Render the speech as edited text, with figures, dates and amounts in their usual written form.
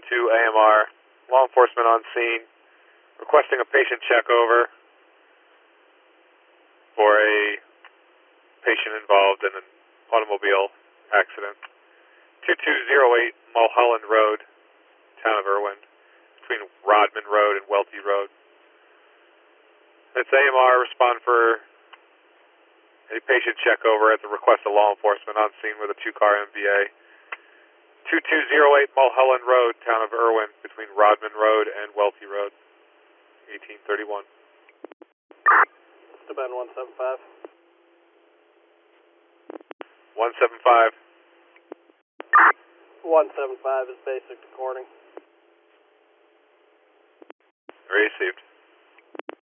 AMR, law enforcement on scene, requesting a patient check over for a patient involved in an automobile accident. 2208 Mulholland Road, town of Irwin, between Rodman Road and Welty Road. It's AMR, respond for a patient check over at the request of law enforcement on scene with a 2-car MVA. 2208 Mulholland Road, town of Irwin, between Rodman Road and Welty Road, 1831. To bend 175. 175. 175 is basic to Corning. Received.